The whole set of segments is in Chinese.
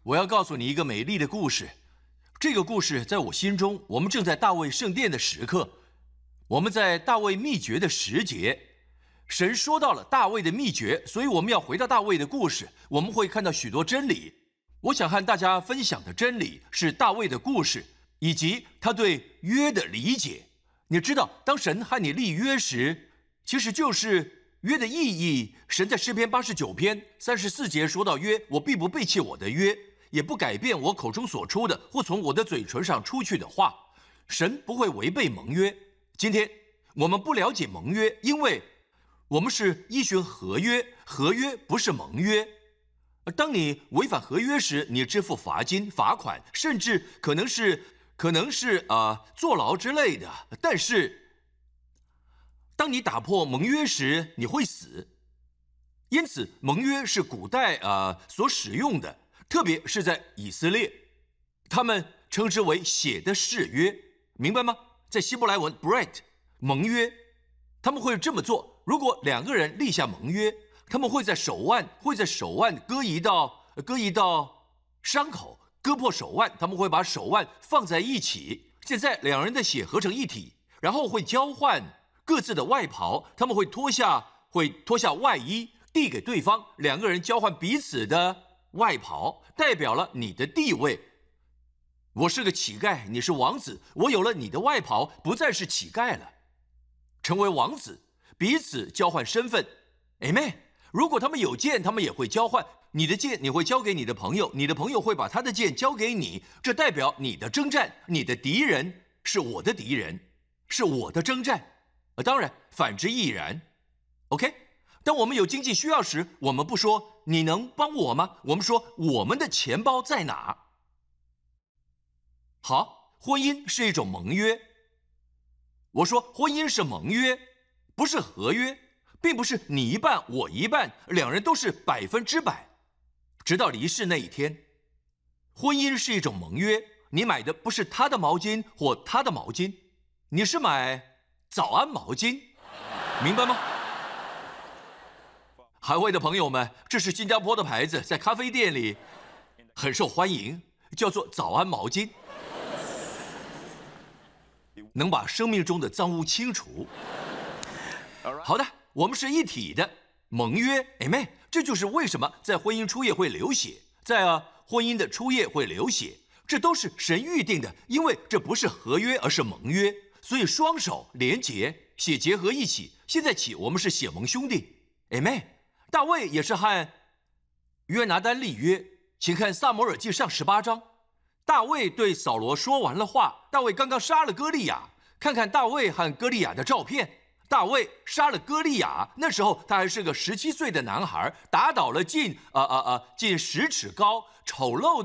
我要告诉你一个美丽的故事。这个故事在我心中，我们正在大卫圣殿的时刻，我们在大卫秘诀的时节。神说到了大卫的秘诀，所以我们要回到大卫的故事，我们会看到许多真理。我想和大家分享的真理是大卫的故事，以及他对约的理解。你知道，当神和你立约时，其实就是约的意义。神在诗篇89篇34节说到约，我必不背弃我的约，也不改变我口中所出的或从我的嘴唇上出去的话。神不会违背盟约。今天我们不了解盟约，因为我们是依循合约，合约不是盟约。当你违反合约时，你支付罚金、罚款，甚至可能是坐牢之类的。但是当你打破盟约时，你会死。因此盟约是古代所使用的，特别是在以色列，他们称之为血的誓约，明白吗？在希伯来文 brit 盟约，他们会这么做。如果两个人立下盟约，他们会在手腕割移到伤口，割破手腕，他们会把手腕放在一起。现在两人的血合成一体，然后会交换各自的外袍，他们会脱下外衣递给对方，两个人交换彼此的外袍，代表了你的地位。我是个乞丐，你是王子，我有了你的外袍，不再是乞丐了，成为王子，彼此交换身份。Amen。如果他们有剑，他们也会交换。你的剑你会交给你的朋友，你的朋友会把他的剑交给你，这代表你的征战，你的敌人是我的敌人，是我的征战。当然，反之亦然。OK， 当我们有经济需要时，我们不说你能帮我吗？我们说我们的钱包在哪？好，婚姻是一种盟约。我说婚姻是盟约，不是合约。并不是你一半我一半，两人都是100%，直到离世那一天。婚姻是一种盟约，你买的不是他的毛巾或他的毛巾，你是买早安毛巾，明白吗？海外的朋友们，这是新加坡的牌子，在咖啡店里很受欢迎，叫做早安毛巾，能把生命中的脏污清除。好的，我们是一体的盟约 ，Amen。这就是为什么在婚姻初夜会流血，在婚姻的初夜会流血，这都是神预定的，因为这不是合约，而是盟约，所以双手连结，血结合一起。现在起，我们是血盟兄弟 ，Amen。大卫也是和约拿单立约，请看撒母耳记上18章。大卫对扫罗说完了话，大卫刚刚杀了歌利亚，看看大卫和歌利亚的照片。大卫杀了歌利亚，那时候他还是个17岁的男孩，打倒了近10尺高、丑陋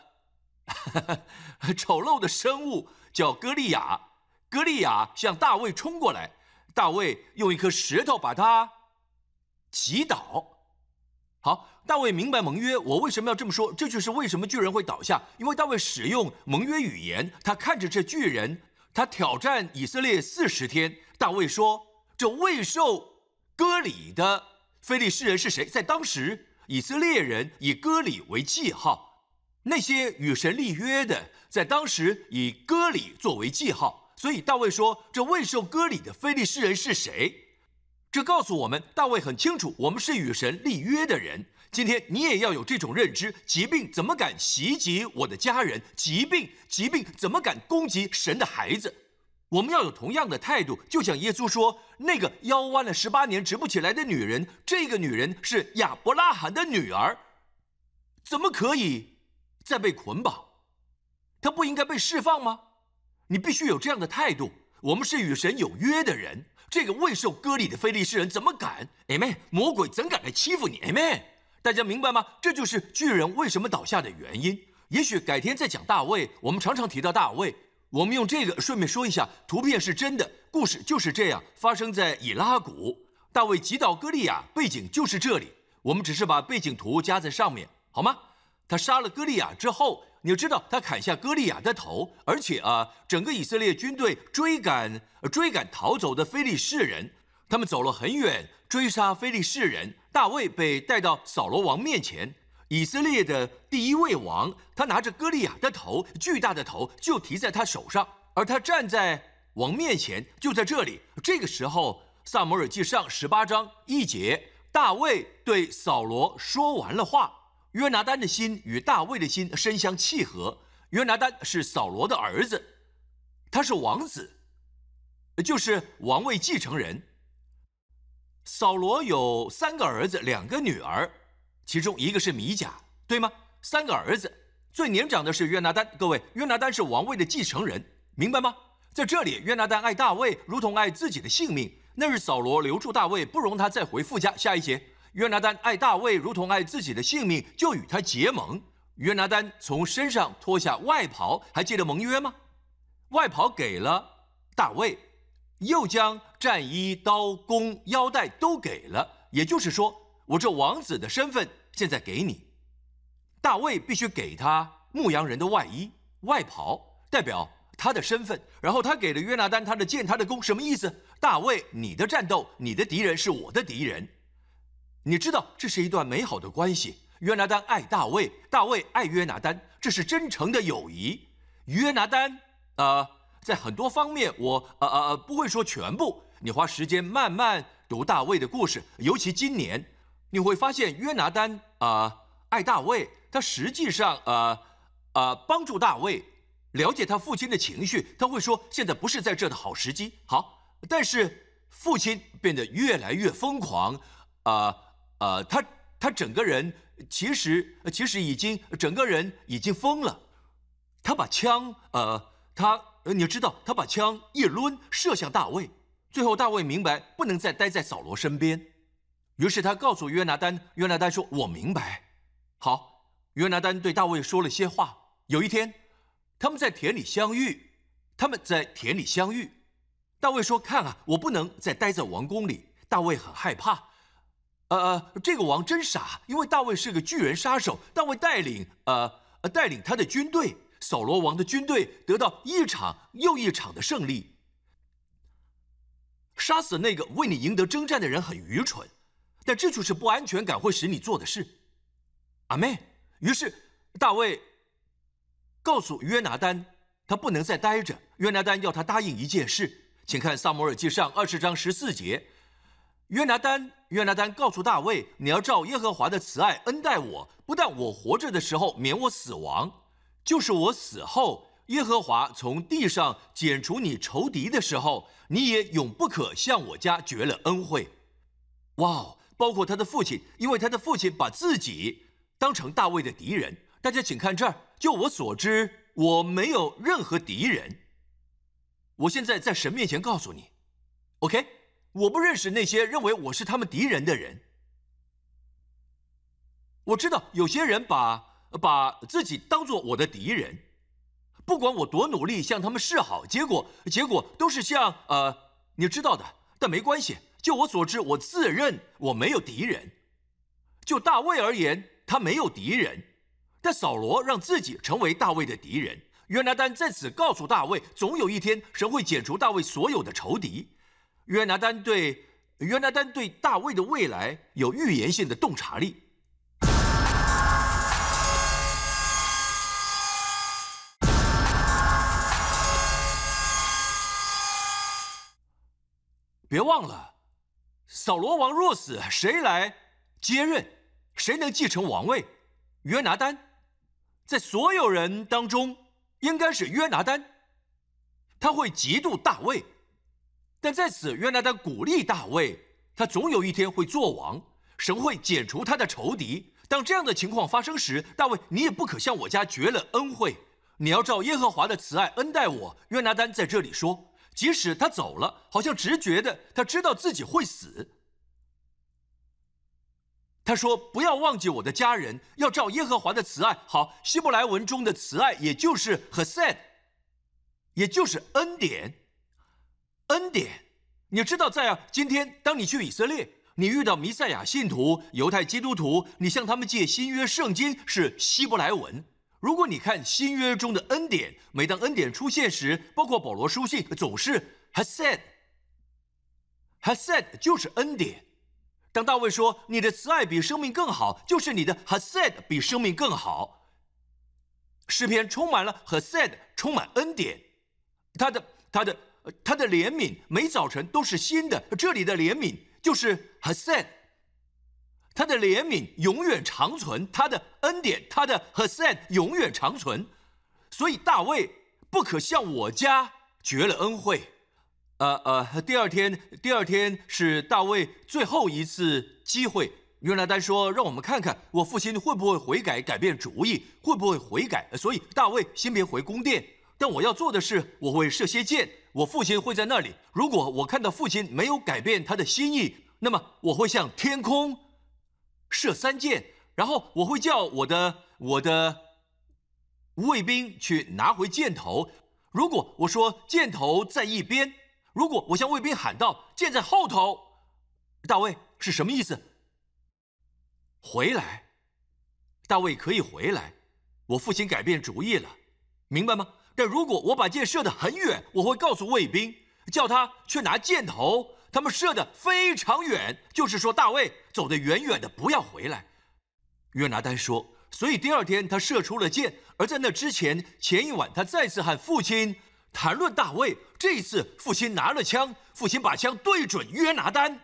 的生物，叫歌利亚。歌利亚向大卫冲过来，大卫用一颗石头把他击倒。好，大卫明白盟约。我为什么要这么说？这就是为什么巨人会倒下，因为大卫使用盟约语言。他看着这巨人，他挑战以色列40天。大卫说，这未受割礼的非利士人是谁？在当时，以色列人以割礼为记号，那些与神立约的，在当时以割礼作为记号。所以大卫说，这未受割礼的非利士人是谁？这告诉我们，大卫很清楚，我们是与神立约的人。今天你也要有这种认知：疾病怎么敢袭击我的家人？疾病怎么敢攻击神的孩子？我们要有同样的态度，就像耶稣说，那个腰弯了18年直不起来的女人，这个女人是亚伯拉罕的女儿，怎么可以再被捆绑？她不应该被释放吗？你必须有这样的态度。我们是与神有约的人，这个未受割礼的非利士人怎么敢 ？Amen。魔鬼怎敢来欺负你 ？Amen。大家明白吗？这就是巨人为什么倒下的原因。也许改天再讲大卫，我们常常提到大卫。我们用这个顺便说一下，图片是真的，故事就是这样，发生在以拉谷。大卫击倒歌利亚，背景就是这里。我们只是把背景图加在上面，好吗？他杀了歌利亚之后，你知道他砍下歌利亚的头，而且整个以色列军队追赶逃走的非利士人，他们走了很远，追杀非利士人。大卫被带到扫罗王面前， 以色列的第一位王，他拿着歌利亚的头，巨大的头就提在他手上，而他站在王面前，就在这里。这个时候，撒母耳记上18章1节，大卫对扫罗说完了话。约拿单的心与大卫的心深相契合。约拿单是扫罗的儿子，他是王子，就是王位继承人。扫罗有3个儿子，2个女儿，其中一个是米甲，对吗？3个儿子，最年长的是约拿单。各位，约拿单是王位的继承人，明白吗？在这里，约拿单爱大卫如同爱自己的性命。那是扫罗留住大卫，不容他再回父家。下一节，约拿单爱大卫如同爱自己的性命，就与他结盟。约拿单从身上脱下外袍，还记得盟约吗？外袍给了大卫，又将战衣、刀、弓、腰带都给了。也就是说，我这王子的身份现在给你。大卫必须给他牧羊人的外衣、外袍，代表他的身份。然后他给了约拿单他的剑、他的弓，什么意思？大卫，你的战斗，你的敌人是我的敌人。你知道，这是一段美好的关系。约拿单爱大卫，大卫爱约拿单，这是真诚的友谊。约拿单，在很多方面我不会说全部，你花时间慢慢读大卫的故事，尤其今年，你会发现约拿单爱大卫，他实际上帮助大卫了解他父亲的情绪，他会说现在不是在这的好时机。好，但是父亲变得越来越疯狂，他整个人其实已经整个人已经疯了。他把枪你知道，他把枪一抡射向大卫。最后大卫明白不能再待在扫罗身边，于是他告诉约拿单，约拿单说：“我明白。”好，约拿单对大卫说了些话。有一天，他们在田里相遇。大卫说：“看啊，我不能再待在王宫里。”大卫很害怕。这个王真傻，因为大卫是个巨人杀手。大卫带领他的军队，扫罗王的军队得到一场又一场的胜利。杀死那个为你赢得征战的人很愚蠢，但这就是不安全感会使你做的事。阿妹。于是大卫告诉约拿单，他不能再待着。约拿单要他答应一件事，请看撒母耳记上20章14节。约拿单告诉大卫，你要照耶和华的慈爱恩待我，不但我活着的时候免我死亡，就是我死后，耶和华从地上剪除你仇敌的时候，你也永不可向我家绝了恩惠。哇哦，包括他的父亲，因为他的父亲把自己当成大卫的敌人。大家请看这儿，就我所知，我没有任何敌人。我现在在神面前告诉你 ，OK， 我不认识那些认为我是他们敌人的人。我知道有些人把自己当作我的敌人，不管我多努力向他们示好，结果都是像你知道的。但没关系，就我所知，我自认我没有敌人。就大卫而言，他没有敌人，但扫罗让自己成为大卫的敌人。约拿单在此告诉大卫，总有一天神会剪除大卫所有的仇敌。约拿单对大卫的未来有预言性的洞察力。别忘了，扫罗王若死，谁来接任？谁能继承王位？约拿单。在所有人当中，应该是约拿单。他会嫉妒大卫，但在此约拿单鼓励大卫，他总有一天会做王，神会剪除他的仇敌。当这样的情况发生时，大卫，你也不可向我家绝了恩惠，你要照耶和华的慈爱恩待我。约拿单在这里说，即使他走了，好像直觉的他知道自己会死。他说：“不要忘记我的家人，要照耶和华的慈爱。”好，希伯来文中的慈爱，也就是 hesed， 也就是恩典。恩典，你知道，在今天，当你去以色列，你遇到弥赛亚信徒、犹太基督徒，你向他们借新约圣经是希伯来文。如果你看新约中的恩典，每当恩典出现时，包括保罗书信，总是 hesed 就是恩典。 当大卫说你的慈爱比生命更好，就是你的 Hesed 比生命更好。诗篇充满了 Hesed， 充满恩典，他的怜悯每早晨都是新的，这里的怜悯就是 Hesed， 他的怜悯永远长存，他的恩典，他的 Hesed 永远长存。所以大卫不可向我家绝了恩惠。第二天是大卫最后一次机会。约拿单说：“让我们看看我父亲会不会悔改，改变主意，会不会悔改。”所以大卫先别回宫殿，但我要做的是，我会射些箭，我父亲会在那里。如果我看到父亲没有改变他的心意，那么我会向天空射3箭，然后我会叫我的卫兵去拿回箭头。如果我说箭头在一边，如果我向卫兵喊道箭在后头，大卫是什么意思？回来，大卫可以回来，我父亲改变主意了，明白吗？但如果我把箭射得很远，我会告诉卫兵，叫他去拿箭头，他们射得非常远，就是说大卫走得远远的，不要回来。约拿单说，所以第二天他射出了箭，而在那之前，前一晚他再次和父亲谈论大卫。这一次父亲拿了枪，父亲把枪对准约拿单。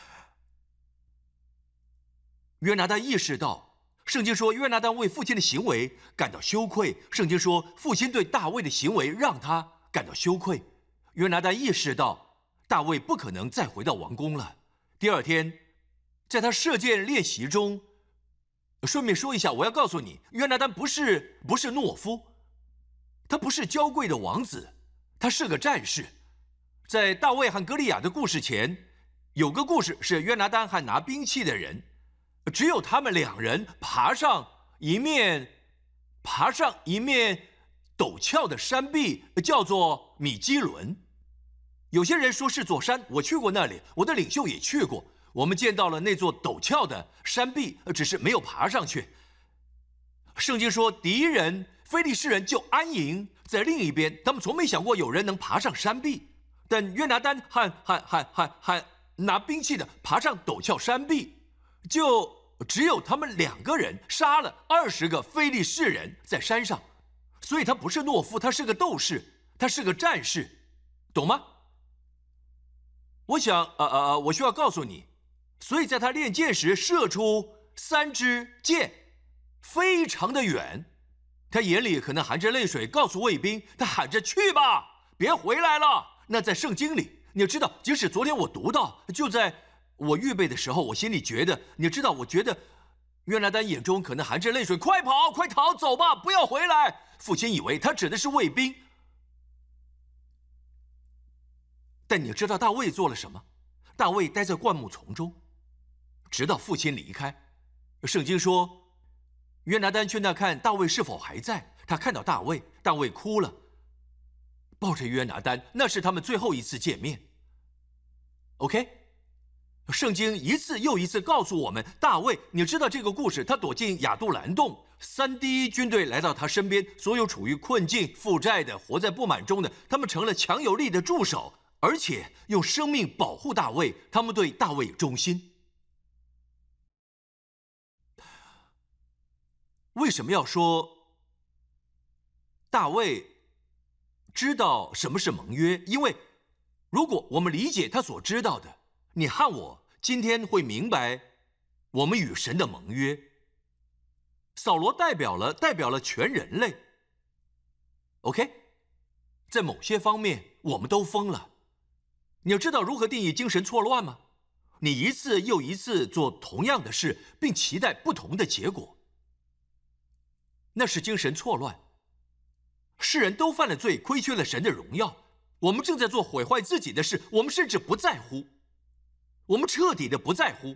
约拿单意识到，圣经说约拿单为父亲的行为感到羞愧，圣经说父亲对大卫的行为让他感到羞愧。约拿单意识到大卫不可能再回到王宫了。第二天在他射箭练习中，顺便说一下，我要告诉你，约拿单不是懦夫，他不是娇贵的王子，他是个战士。在大卫和歌利亚的故事前，有个故事是约拿单和拿兵器的人，只有他们2人爬上一面陡峭的山壁，叫做米基伦。有些人说是座山，我去过那里，我的领袖也去过。我们见到了那座陡峭的山壁，只是没有爬上去。圣经说，敌人非利士人就安营在另一边，他们从没想过有人能爬上山壁。但约拿单和拿兵器的爬上陡峭山壁，就只有他们2个人杀了20个非利士人在山上。所以他不是懦夫，他是个斗士，他是个战士，懂吗？我想我需要告诉你，所以在他练箭时射出3支箭，非常的远。他眼里可能含着泪水，告诉卫兵，他喊着去吧，别回来了。那在圣经里，你知道，即使昨天我读到，就在我预备的时候，我心里觉得，你知道，我觉得约拿单眼中可能含着泪水，快跑，快逃，走吧，不要回来。父亲以为他指的是卫兵，但你知道大卫做了什么？大卫待在灌木丛中，直到父亲离开。圣经说，约拿单去那看大卫是否还在，他看到大卫，大卫哭了，抱着约拿单，那是他们最后一次见面。OK， 圣经一次又一次告诉我们，大卫，你知道这个故事，他躲进亚杜兰洞，3第一军队来到他身边，所有处于困境、负债的、活在不满中的，他们成了强有力的助手，而且用生命保护大卫，他们对大卫忠心。为什么要说大卫知道什么是盟约？因为如果我们理解他所知道的，你和我今天会明白我们与神的盟约。扫罗代表了全人类。OK， 在某些方面我们都疯了。你要知道如何定义精神错乱吗？你一次又一次做同样的事，并期待不同的结果，那是精神错乱。世人都犯了罪，亏缺了神的荣耀。我们正在做毁坏自己的事，我们甚至不在乎，我们彻底的不在乎。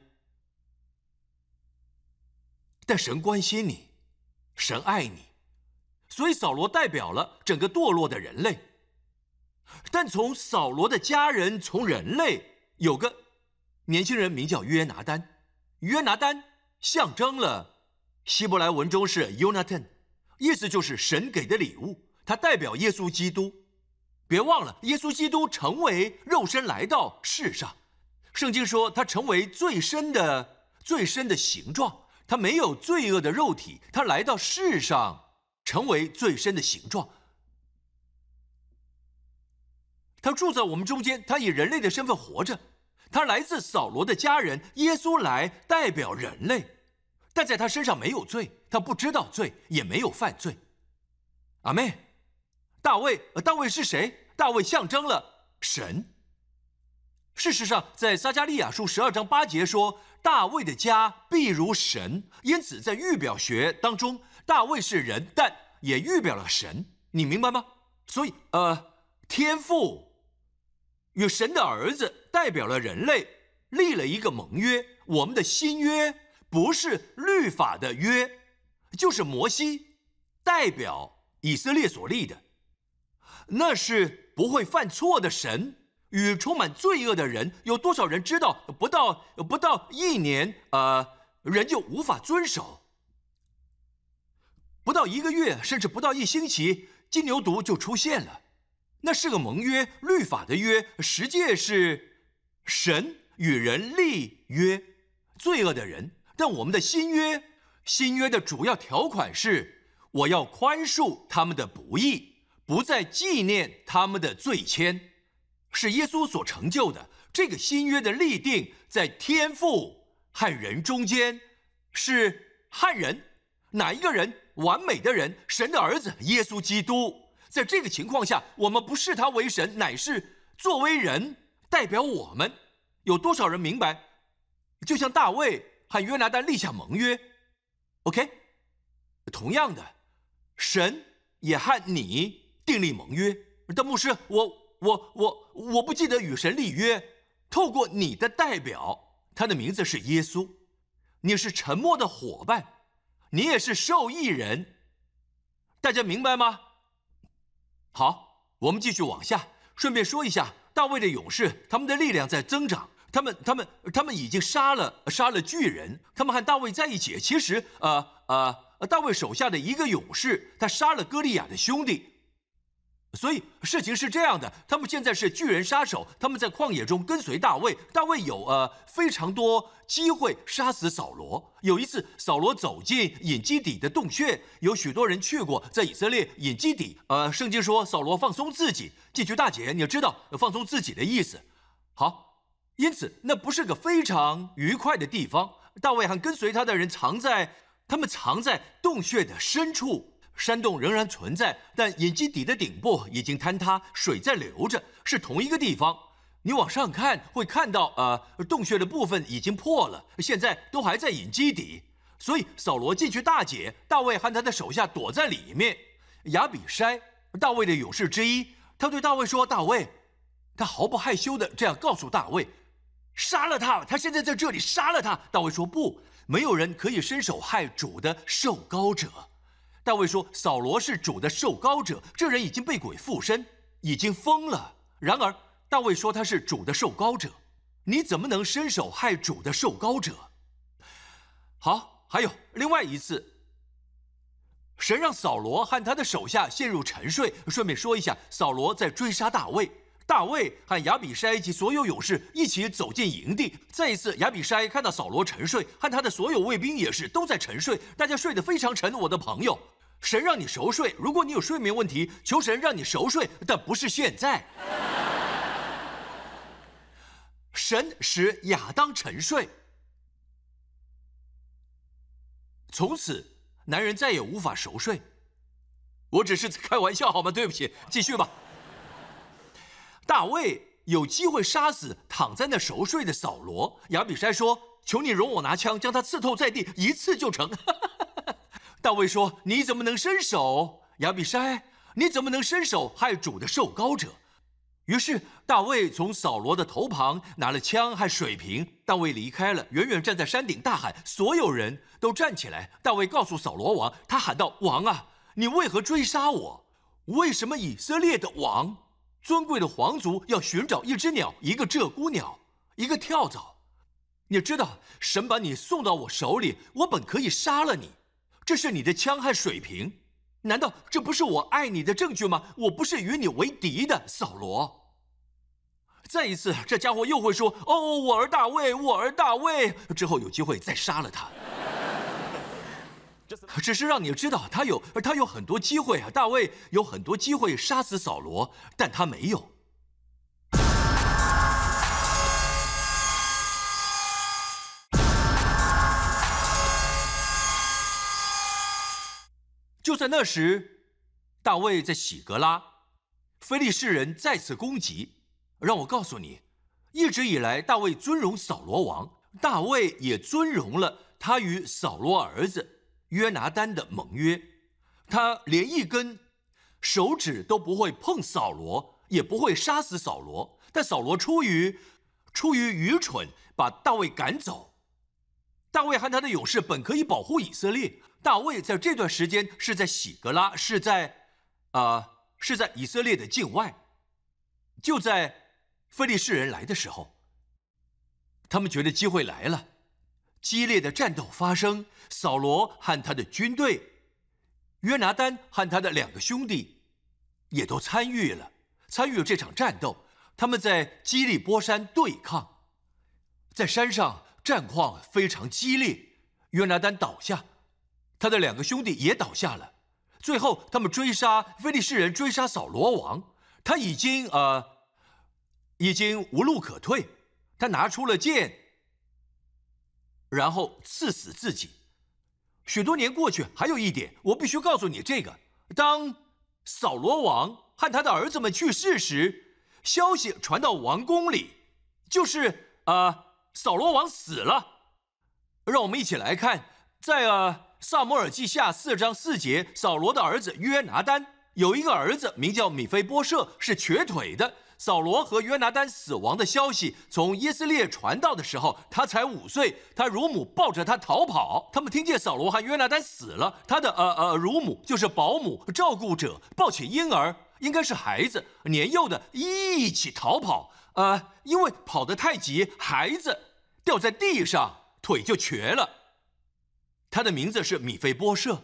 但神关心你，神爱你，所以扫罗代表了整个堕落的人类。但从扫罗的家人，从人类，有个年轻人名叫约拿单。约拿单象征了希伯来文中是 Jonathan， 意思就是神给的礼物，它代表耶稣基督。别忘了，耶稣基督成为肉身来到世上， 圣经说他成为最深的形状，他没有罪恶的肉体，他来到世上成为最深的形状。他住在我们中间，他以人类的身份活着，他来自扫罗的家人，耶稣来代表人类，但在他身上没有罪，他不知道罪，也没有犯罪。阿们。大卫是谁？大卫象征了神。事实上，在撒迦利亚书12章8节说，大卫的家必如神，因此在预表学当中，大卫是人，但也预表了神，你明白吗？所以天父与神的儿子代表了人类，立了一个盟约。我们的新约不是律法的约，就是摩西代表以色列所立的，那是不会犯错的神与充满罪恶的人。有多少人知道不到1年人就无法遵守，不到1个月甚至不到1星期，金牛犊就出现了。那是个盟约，律法的约，实际是神与人立约，罪恶的人。但我们的新约的主要条款是，我要宽恕他们的不义，不再纪念他们的罪愆，是耶稣所成就的。这个新约的立定在天父和人中间，是和人哪一个人？完美的人，神的儿子耶稣基督。在这个情况下，我们不视他为神，乃是作为人代表我们。有多少人明白？就像大卫和约拿单立下盟约 ，OK？ 同样的，神也和你订立盟约。但牧师，我不记得与神立约。透过你的代表，他的名字是耶稣，你是沉默的伙伴，你也是受益人。大家明白吗？好，我们继续往下，顺便说一下，大卫的勇士，他们的力量在增长，他们已经杀了巨人，他们和大卫在一起。其实，大卫手下的一个勇士，他杀了歌利亚的兄弟。所以事情是这样的，他们现在是巨人杀手，他们在旷野中跟随大卫。大卫有非常多机会杀死扫罗。有一次，扫罗走进隐基底的洞穴，有许多人去过，在以色列隐基底。圣经说扫罗放松自己，进去大姐，你知道放松自己的意思。好，因此那不是个非常愉快的地方。大卫和跟随他的人藏在洞穴的深处。山洞仍然存在，但隐基底的顶部已经坍塌，水在流着，是同一个地方。你往上看会看到，洞穴的部分已经破了，现在都还在隐基底。所以扫罗进去大解，大卫和他的手下躲在里面。亚比筛，大卫的勇士之一，他对大卫说：“大卫，他毫不害羞的这样告诉大卫，杀了他，他现在在这里，杀了他。”大卫说：“不，没有人可以伸手害主的受膏者。”大卫说：“扫罗是主的受膏者，这人已经被鬼附身，已经疯了。”然而，大卫说他是主的受膏者，你怎么能伸手害主的受膏者？好，还有另外一次，神让扫罗和他的手下陷入沉睡。顺便说一下，扫罗在追杀大卫，大卫和亚比筛及所有勇士一起走进营地。再一次，亚比筛看到扫罗沉睡，和他的所有卫兵也是都在沉睡，大家睡得非常沉。我的朋友，神让你熟睡，如果你有睡眠问题，求神让你熟睡，但不是现在。神使亚当沉睡，从此男人再也无法熟睡。我只是开玩笑好吗？对不起，继续吧。大卫有机会杀死躺在那熟睡的扫罗。亚比筛说：“求你容我拿枪将他刺透在地，一刺就成。”大卫说：“你怎么能伸手？亚比筛，你怎么能伸手害主的受膏者？”于是大卫从扫罗的头旁拿了枪和水瓶。大卫离开了，远远站在山顶大喊，所有人都站起来。大卫告诉扫罗王，他喊道：“王啊，你为何追杀我？为什么以色列的王，尊贵的皇族要寻找一只鸟，一个鹧鸪鸟，一个跳蚤？你知道神把你送到我手里，我本可以杀了你。这是你的枪和水瓶，难道这不是我爱你的证据吗？我不是与你为敌的，扫罗。” 再一次，这家伙又会说：“哦，我儿大卫，我儿大卫。”之后有机会再杀了他。只是让你知道，他有很多机会啊，大卫有很多机会杀死扫罗，但他没有。就在那时，大卫在喜格拉，非利士人再次攻击。让我告诉你，一直以来大卫尊荣扫罗王，大卫也尊荣了他与扫罗儿子约拿单的盟约。他连一根手指都不会碰扫罗，也不会杀死扫罗。但扫罗出于愚蠢，把大卫赶走。大卫和他的勇士本可以保护以色列。大卫在这段时间是在喜格拉，是在以色列的境外。就在非利士人来的时候，他们觉得机会来了，激烈的战斗发生。扫罗和他的军队，约拿单和他的2个兄弟也都参与了这场战斗。他们在基利波山对抗，在山上战况非常激烈。约拿单倒下，他的2个兄弟也倒下了。最后他们非利士人追杀扫罗王，他已经无路可退。他拿出了剑，然后刺死自己。许多年过去，还有一点我必须告诉你，这个当扫罗王和他的儿子们去世时，消息传到王宫里，就是扫罗王死了。让我们一起来看，在撒母耳记下4章4节，扫罗的儿子约拿单有一个儿子名叫米非波设，是瘸腿的。扫罗和约拿单死亡的消息从耶斯列传到的时候，他才5岁，他乳母抱着他逃跑。他们听见扫罗和约拿单死了，他的乳母就是保姆照顾者，抱起婴儿，应该是孩子年幼的，一起逃跑。因为跑得太急，孩子掉在地上，腿就瘸了。他的名字是米非波设。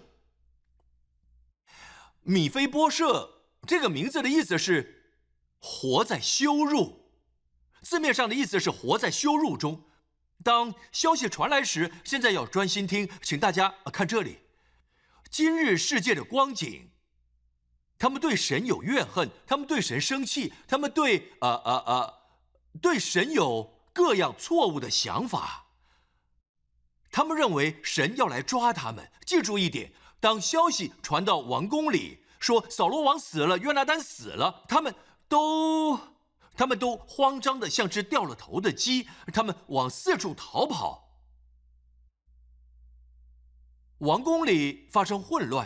米非波设这个名字的意思是活在羞辱，字面上的意思是活在羞辱中。当消息传来时，现在要专心听，请大家看这里。今日世界的光景，他们对神有怨恨，他们对神生气，他们对神有各样错误的想法。他们认为神要来抓他们。记住一点，当消息传到王宫里，说扫罗王死了，约拿单死了，他们都慌张的像只掉了头的鸡，他们往四处逃跑。王宫里发生混乱。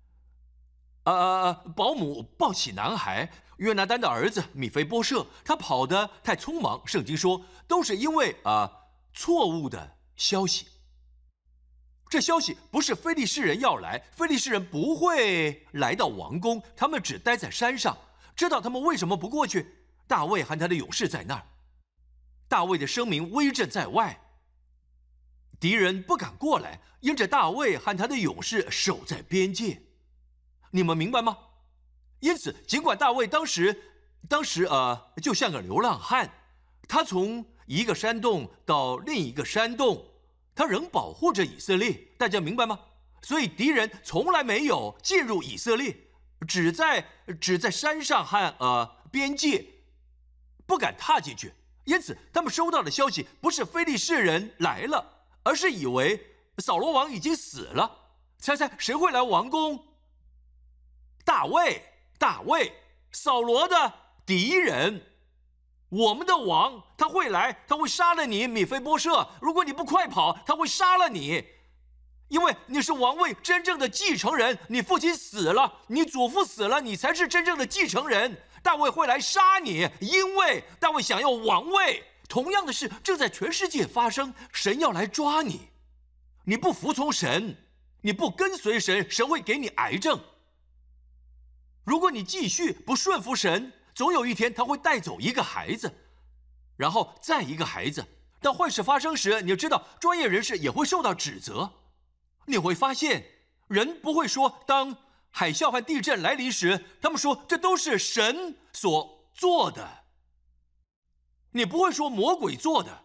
保姆抱起男孩约拿单的儿子米非波设，他跑得太匆忙，圣经说都是因为错误的消息。这消息不是非利士人要来，非利士人不会来到王宫，他们只待在山上。知道他们为什么不过去？大卫和他的勇士在那儿，大卫的声名威震在外，敌人不敢过来，因着大卫和他的勇士守在边界。你们明白吗？因此，尽管大卫当时就像个流浪汉，他从一个山洞到另一个山洞，他仍保护着以色列，大家明白吗？所以敌人从来没有进入以色列，只在山上和边界，不敢踏进去。因此，他们收到的消息不是非利士人来了，而是以为扫罗王已经死了。猜猜谁会来王宫？大卫，扫罗的敌人。我们的王他会来，他会杀了你，米非波设。如果你不快跑，他会杀了你，因为你是王位真正的继承人。你父亲死了，你祖父死了，你才是真正的继承人。大卫会来杀你，因为大卫想要王位。同样的事正在全世界发生，神要来抓你。你不服从神，你不跟随神，神会给你癌症。如果你继续不顺服神，总有一天他会带走一个孩子，然后再一个孩子。当坏事发生时，你知道专业人士也会受到指责。你会发现，人不会说当海啸和地震来临时，他们说这都是神所做的。 你不会说魔鬼做的。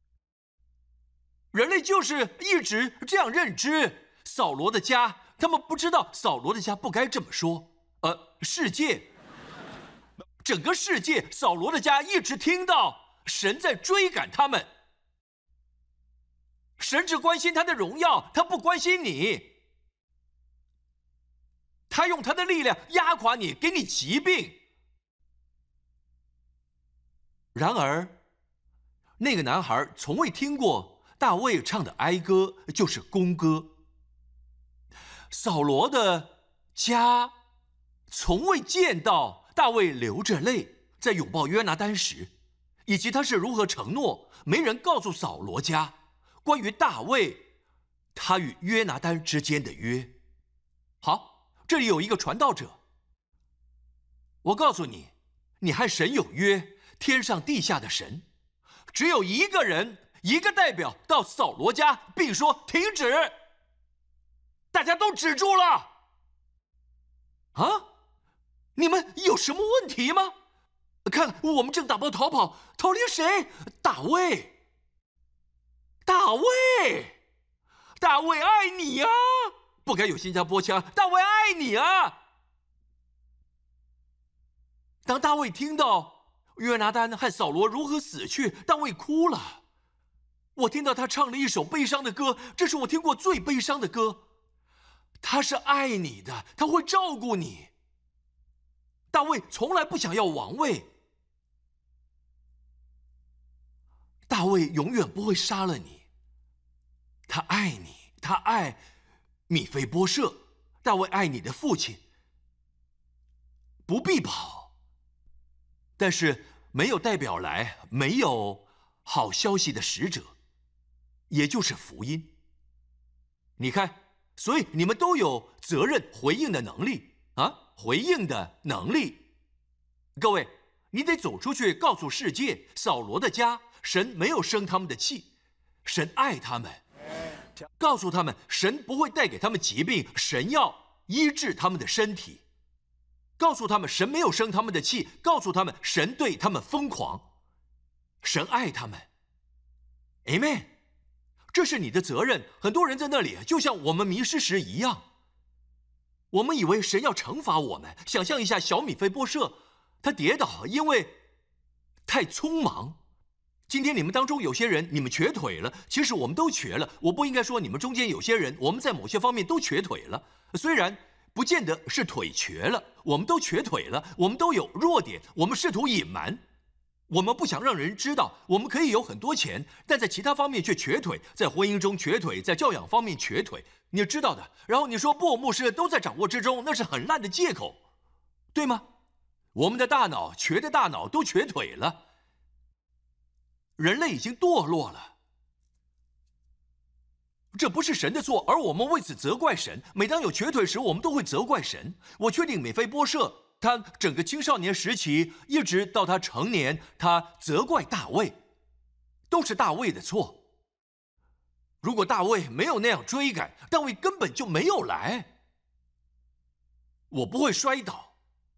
人类就是一直这样认知。扫罗的家，他们不知道扫罗的家不该这么说。世界，整个世界，扫罗的家一直听到神在追赶他们。神只关心他的荣耀，他不关心你。他用他的力量压垮你，给你疾病。然而，那个男孩从未听过大卫唱的哀歌，就是弓歌。扫罗的家从未见到大卫流着泪在拥抱约拿单时，以及他是如何承诺没人告诉扫罗家关于大卫他与约拿单之间的约。好，这里有一个传道者，我告诉你，你和神有约，天上地下的神，只有一个人，一个代表到扫罗家，并说停止。大家都止住了。啊，你们有什么问题吗？看，我们正打包逃跑，逃离谁？大卫。大卫，大卫爱你啊！不该有新加坡腔，大卫爱你啊！当大卫听到约拿单和扫罗如何死去，大卫哭了。我听到他唱了一首悲伤的歌，这是我听过最悲伤的歌。他是爱你的，他会照顾你。大卫从来不想要王位，大卫永远不会杀了你。他爱你，他爱米非波设。大卫爱你的父亲，不必跑。但是没有代表来，没有好消息的使者，也就是福音。你看，所以你们都有责任回应的能力啊，回应的能力。各位，你得走出去告诉世界，扫罗的家，神没有生他们的气，神爱他们。告诉他们，神不会带给他们疾病，神要医治他们的身体。告诉他们，神没有生他们的气。告诉他们，神对他们疯狂，神爱他们。Amen。这是你的责任。很多人在那里，就像我们迷失时一样，我们以为神要惩罚我们。想象一下，小米非波设，他跌倒，因为太匆忙。今天你们当中有些人，你们瘸腿了，其实我们都瘸了。我不应该说你们中间有些人，我们在某些方面都瘸腿了，虽然不见得是腿瘸了，我们都瘸腿了，我们都有弱点，我们试图隐瞒。我们不想让人知道，我们可以有很多钱，但在其他方面却瘸腿，在婚姻中瘸腿，在教养方面瘸腿，你知道的。然后你说不，牧师都在掌握之中，那是很烂的借口，对吗？我们的大脑，瘸的大脑都瘸腿了，人类已经堕落了。这不是神的错，而我们为此责怪神。每当有瘸腿时，我们都会责怪神。我确定米非波设他整个青少年时期，一直到他成年，他责怪大卫，都是大卫的错。如果大卫没有那样追赶，大卫根本就没有来，我不会摔倒。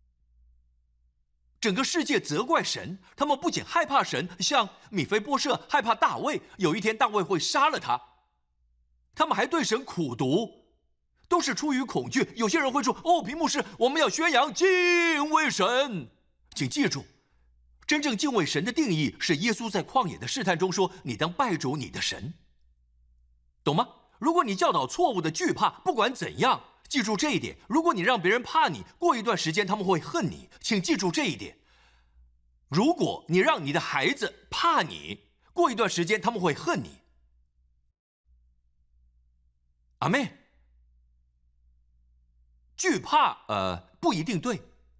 整个世界责怪神，他们不仅害怕神，像米非波设害怕大卫，有一天大卫会杀了他。他们还对神苦读，都是出于恐惧。有些人会说：“哦，屏幕是我们要宣扬敬畏神。”请记住，真正敬畏神的定义是耶稣在旷野的试探中说：“你当拜主你的神。”懂吗？如果你教导错误的惧怕，不管怎样，记住这一点。如果你让别人怕你，过一段时间他们会恨你。请记住这一点。如果你让你的孩子怕你，过一段时间他们会恨你。阿妹，惧怕不一定对。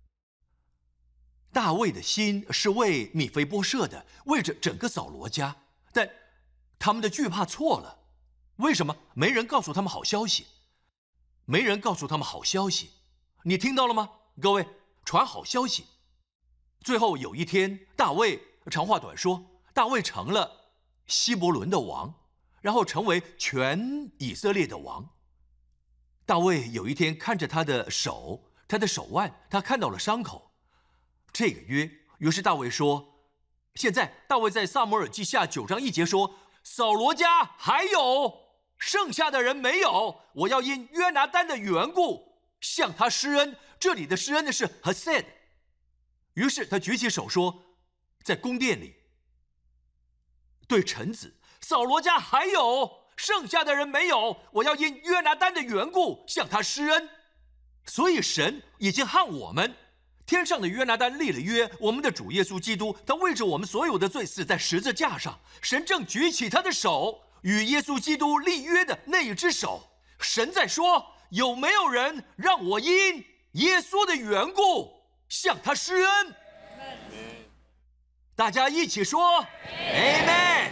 大卫的心是为米非波设的，为着整个扫罗家，但他们的惧怕错了。为什么？没人告诉他们好消息，没人告诉他们好消息。你听到了吗？各位，传好消息。最后有一天，大卫，长话短说，大卫成了希伯伦的王，然后成为全以色列的王。大卫有一天看着他的手，他的手腕，他看到了伤口。这个约，于是大卫说：“ 现在大卫在撒母耳记下9章1节说：“扫罗家还有剩下的人没有，我要因约拿单的缘故向他施恩。”这里的施恩的是 Hesed。于是他举起手说，在宫殿里对臣子：“扫罗家还有剩下的人没有，我要因约拿单的缘故向他施恩。”所以神已经和我们天上的约拿单立了约，我们的主耶稣基督，他为着我们所有的罪死在十字架上。神正举起他的手，与耶稣基督立约的那一只手。神在说：有没有人让我因耶稣的缘故向他施恩？大家一起说 Amen。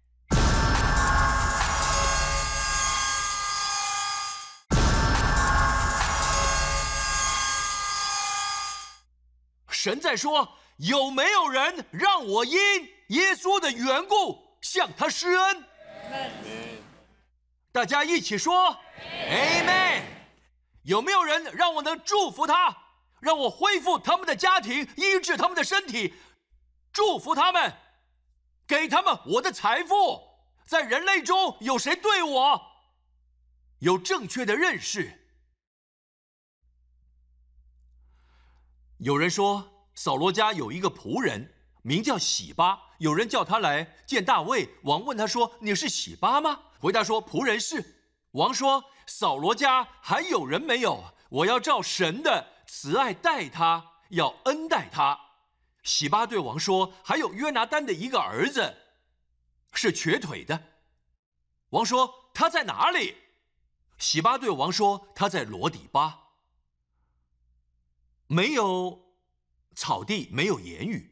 神在说：有没有人让我因耶稣的缘故向他施恩？大家一起说 Amen。 有没有人让我能祝福他，让我恢复他们的家庭，医治他们的身体，祝福他们，给他们我的财富？在人类中有谁对我有正确的认识？有人说扫罗家有一个仆人名叫洗巴，有人叫他来见大卫。王问他说：你是洗巴吗？回答说：仆人是。王说：扫罗家还有人没有？我要照神的慈爱待他，要恩待他。洗巴对王说：还有约拿单的一个儿子是瘸腿的。王说：他在哪里？洗巴对王说：他在罗底巴，没有草地，没有言语。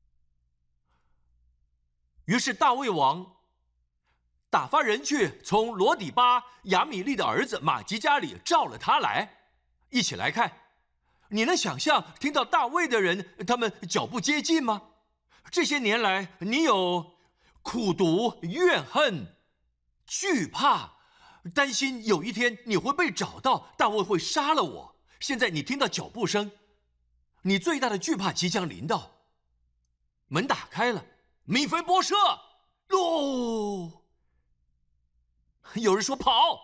于是大卫王打发人去，从罗底巴亚米利的儿子马吉家里召了他来。一起来看，你能想象听到大卫的人他们脚步接近吗？这些年来你有苦毒、怨恨、惧怕，担心有一天你会被找到，大卫会杀了我。现在你听到脚步声，你最大的惧怕即将临到。门打开了，米非波设，哦，有人说跑。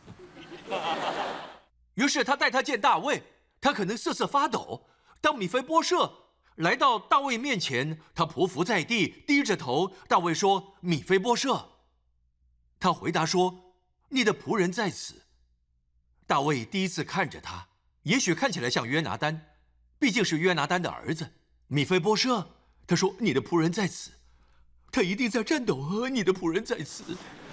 于是他带他见大卫，他可能瑟瑟发抖。当米非波设来到大卫面前，他匍匐在地，低着头。大卫说：米非波设。他回答说：你的仆人在此。大卫第一次看着他，也许看起来像约拿单，毕竟是约拿单的儿子。米非波设，他说：你的仆人在此。他一定在颤抖，你的仆人在此。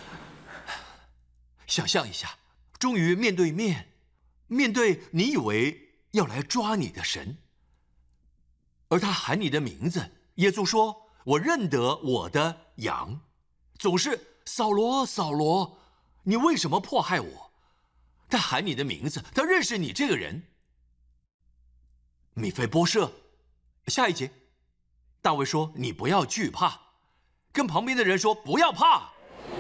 想象一下，终于面对面，面对你以为要来抓你的神，而他喊你的名字。耶稣说：我认得我的羊。总是扫罗，扫罗，你为什么迫害我？他喊你的名字，他认识你这个人。米非波设。下一节，大卫说：你不要惧怕，跟旁边的人说：不要怕。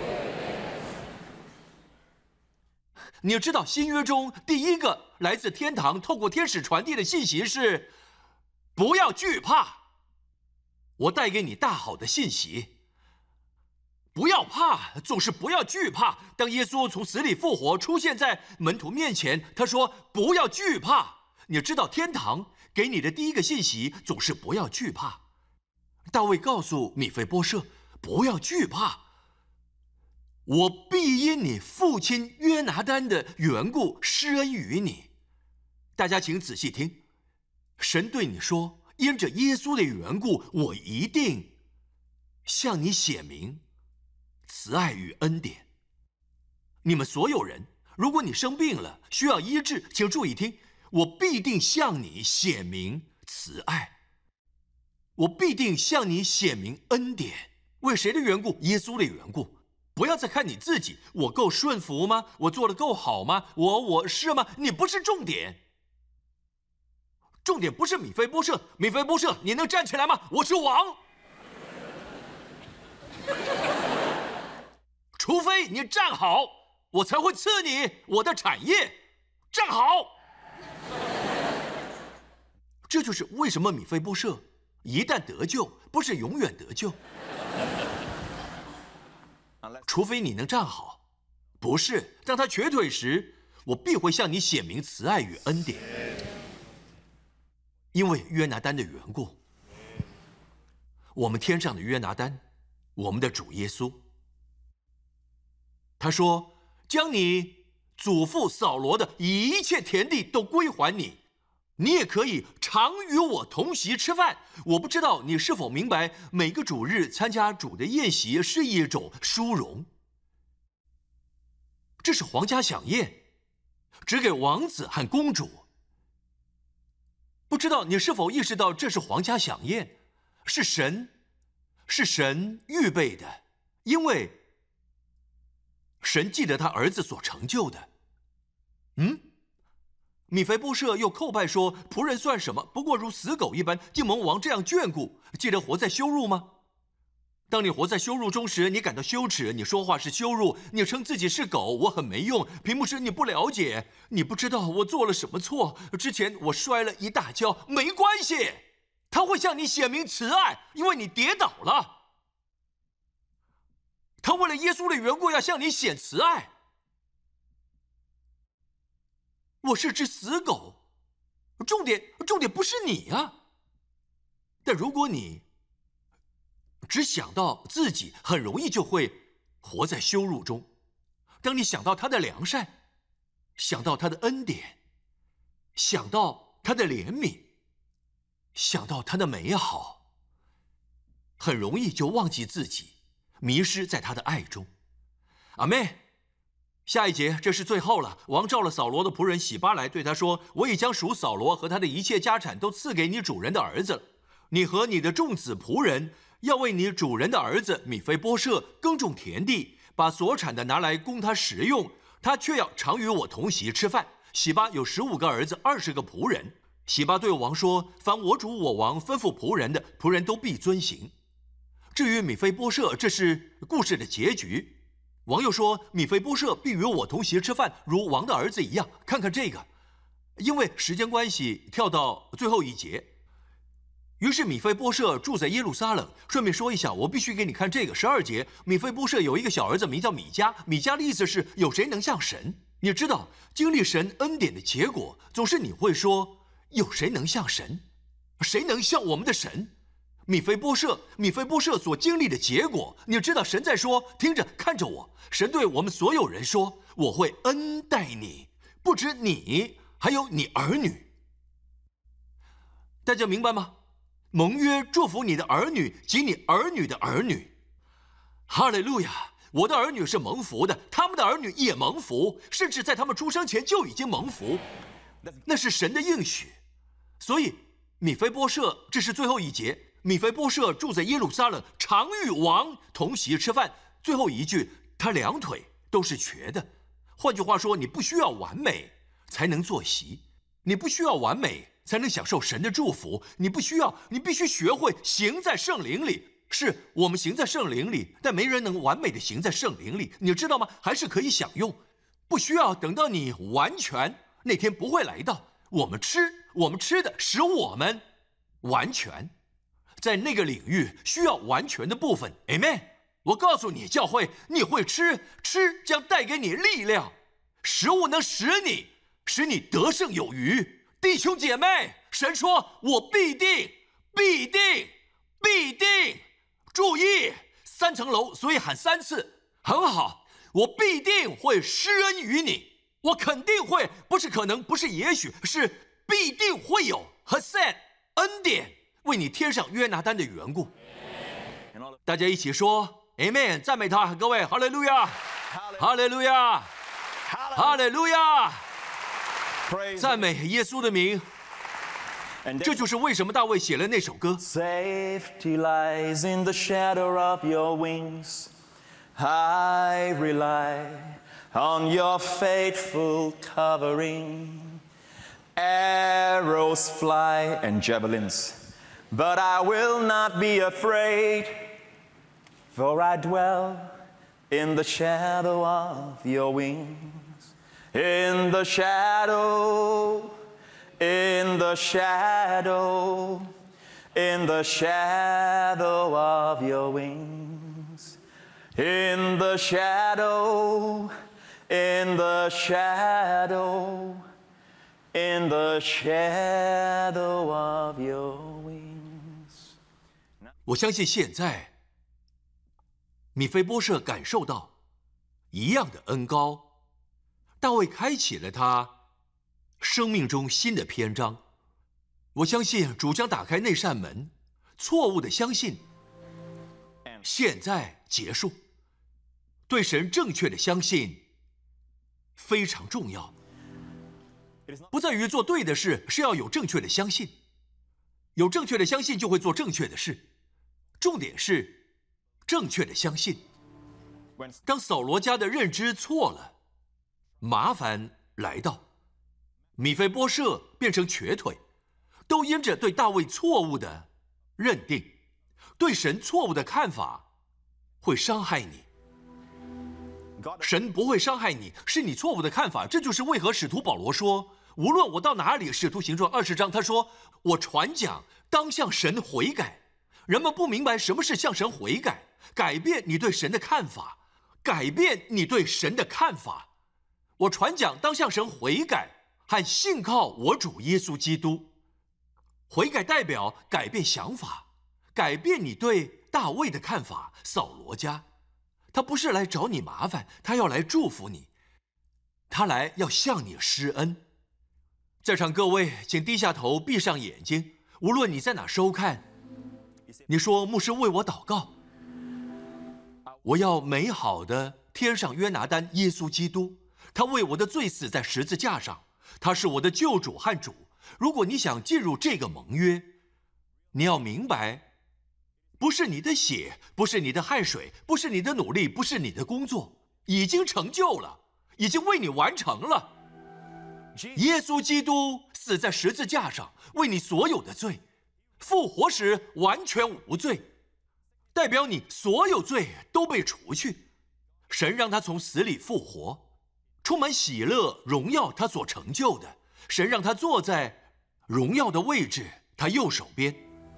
你要知道，新约中第一个来自天堂透过天使传递的信息是：不要惧怕。我带给你大好的信息，不要怕，总是不要惧怕。当耶稣从死里复活，出现在门徒面前，他说：不要惧怕。你知道，天堂给你的第一个信息总是不要惧怕。大卫告诉米非波设：不要惧怕，我必因你父亲约拿单的缘故施恩于你。大家请仔细听，神对你说：因着耶稣的缘故，我一定向你显明慈爱与恩典。你们所有人，如果你生病了需要医治，请注意听，我必定向你显明慈爱，我必定向你显明恩典。为谁的缘故？耶稣的缘故。不要再看你自己，我够顺服吗？我做得够好吗？我是吗？你不是重点。重点不是米非波设。米非波设，你能站起来吗？我是王。除非你站好，我才会赐你我的产业。站好。这就是为什么米非波设一旦得救，不是永远得救。除非你能站好，不是。当他瘸腿时，我必会向你显明慈爱与恩典，因为约拿单的缘故。我们天上的约拿单，我们的主耶稣，他说：“将你祖父扫罗的一切田地都归还你。”你也可以常与我同席吃饭。我不知道你是否明白，每个主日参加主的宴席是一种殊荣，这是皇家飨宴，只给王子和公主。不知道你是否意识到，这是皇家飨宴，是神预备的，因为神记得他儿子所成就的。米非波设又叩拜说：“仆人算什么？不过如死狗一般，竟蒙王这样眷顾，记得活在羞辱吗？当你活在羞辱中时，你感到羞耻，你说话是羞辱，你称自己是狗，我很没用。屏幕师，你不了解，你不知道我做了什么错。之前我摔了一大跤，没关系，他会向你显明慈爱，因为你跌倒了。他为了耶稣的缘故要向你显慈爱。我是只死狗，重点不是你啊。但如果你只想到自己，很容易就会活在羞辱中。当你想到他的良善，想到他的恩典，想到他的怜悯，想到他的美好，很容易就忘记自己，迷失在他的爱中。阿们。下一节，这是最后了。王召了扫罗的仆人洗巴来，对他说：“我已将属扫罗和他的一切家产都赐给你主人的儿子了。你和你的众子仆人要为你主人的儿子米非波设耕种田地，把所产的拿来供他食用。他却要常与我同席吃饭。”洗巴有15个儿子，20个仆人。洗巴对王说：“凡我主我王吩咐仆人的，仆人都必遵行。”至于米非波设，这是故事的结局。王又说：“米非波设必与我同席吃饭，如王的儿子一样。”看看这个，因为时间关系，跳到最后一节。于是米非波设住在耶路撒冷。顺便说一下，我必须给你看这个12节。米非波设有一个小儿子，名叫米迦。米迦的意思是有谁能像神？你知道，经历神恩典的结果，总是你会说：有谁能像神？谁能像我们的神？米非波设所经历的结果，你知道神在说：听着，看着我。神对我们所有人说：我会恩待你，不止你，还有你儿女。大家明白吗？盟约祝福你的儿女及你儿女的儿女。哈利路亚！我的儿女是蒙福的，他们的儿女也蒙福，甚至在他们出生前就已经蒙福，那是神的应许。所以米非波设，这是最后一节。米非波设住在耶路撒冷，常与王同席吃饭。最后一句，他2腿都是瘸的。换句话说，你不需要完美才能坐席，你不需要完美才能享受神的祝福，你必须学会行在圣灵里。是我们行在圣灵里，但没人能完美的行在圣灵里，你知道吗？还是可以享用，不需要等到你完全，那天不会来到。我们吃的使我们完全。在那个领域需要完全的部分 ，Amen。我告诉你，教会，你会吃将带给你力量，食物能使你得胜有余。弟兄姐妹，神说：我必定，注意，3层楼，所以喊3次，很好。我必定会施恩于你，我肯定会，不是可能，不是也许，是必定会有和 said 恩典。为你贴上约拿单的缘故，大家一起说 Amen， 赞美他，各位，哈利路亚，哈利路亚，哈利路亚，赞美耶稣的名。这就是为什么大卫写了那首歌。 Safety lies in the shadow of your wings. I rely on your faithful covering. Arrows fly and javelins.But I will not be afraid, for I dwell in the shadow of your wings. In the shadow, in the shadow of your wings. In the shadow, in the shadow, in the shadow of your wings. 我相信现在，米非波设感受到一样的恩膏，大卫开启了他生命中新的篇章。我相信主将打开那扇门，错误的相信现在结束。对神正确的相信非常重要，不在于做对的事，是要有正确的相信。有正确的相信就会做正确的事，重点是正确的相信。当扫罗家的认知错了，麻烦来到，米非波设变成瘸腿，都因着对大卫错误的认定，对神错误的看法，会伤害你。神不会伤害你，是你错误的看法。这就是为何使徒保罗说，无论我到哪里，使徒行传20章他说，我传讲当向神悔改。人们不明白什么是向神悔改，改变你对神的看法，改变你对神的看法。我传讲当向神悔改，和信靠我主耶稣基督。悔改代表改变想法，改变你对大卫的看法。扫罗家，他不是来找你麻烦，他要来祝福你，他来要向你施恩。在场各位，请低下头，闭上眼睛。无论你在哪收看，你说，牧师为我祷告，我要美好的天上约拿单耶稣基督，他为我的罪死在十字架上，他是我的救主和主。如果你想进入这个盟约，你要明白，不是你的血，不是你的汗水，不是你的努力，不是你的工作，已经成就了，已经为你完成了。耶稣基督死在十字架上，为你所有的罪，复活时完全无罪，代表你所有罪都被除去。神让他从死里复活，充满喜乐荣耀他所成就的。神让他坐在荣耀的位置，他右手边。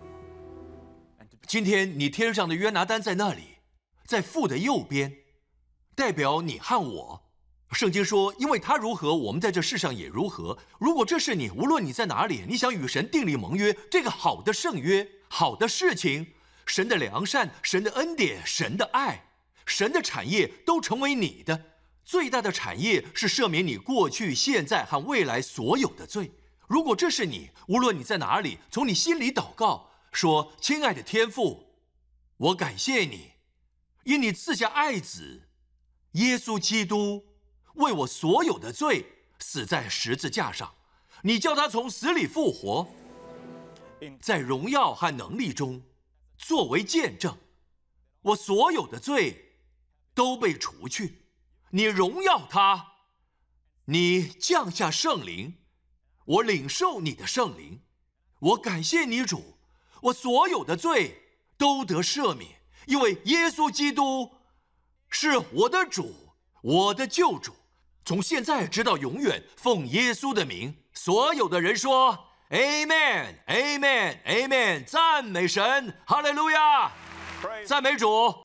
今天你天上的约拿单在那里，在父的右边，代表你和我。圣经说，因为他如何，我们在这世上也如何。如果这是你，无论你在哪里，你想与神订立盟约，这个好的圣约，好的事情，神的良善，神的恩典，神的爱，神的产业都成为你的。最大的产业是赦免你过去、现在和未来所有的罪。如果这是你，无论你在哪里，从你心里祷告，说：亲爱的天父，我感谢你，因你赐下爱子耶稣基督，为我所有的罪死在十字架上。你叫他从死里复活，在荣耀和能力中作为见证，我所有的罪都被除去。你荣耀他，你降下圣灵，我领受你的圣灵。我感谢你主，我所有的罪都得赦免，因为耶稣基督是我的主，我的救主，从现在直到永远，奉耶稣的名。所有的人说 Amen Amen Amen， 赞美神，哈利路亚，赞美主。